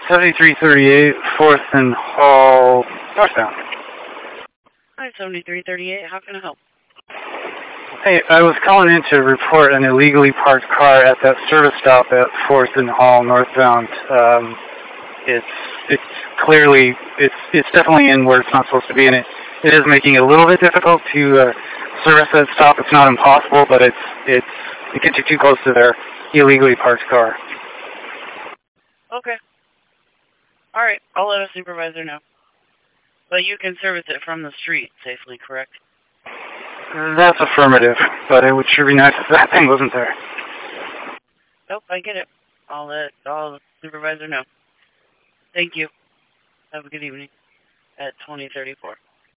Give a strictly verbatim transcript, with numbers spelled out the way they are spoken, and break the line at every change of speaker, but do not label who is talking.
seventy-three thirty-eight, fourth and Hall, northbound.
Hi, seventy-three thirty-eight. How can I help?
Hey, I was calling in to report an illegally parked car at that service stop at fourth and Hall, northbound. Um, it's it's clearly, it's it's definitely in where it's not supposed to be, and it, it is making it a little bit difficult to uh, service that stop. It's not impossible, but it's, it's, it gets you too close to their illegally parked car.
Okay. All right, I'll let a supervisor know. But you can service it from the street safely, correct?
That's affirmative, but it would sure be nice if that thing wasn't there.
Nope, I get it. I'll let I'll let the supervisor know. Thank you. Have a good evening at twenty thirty-four.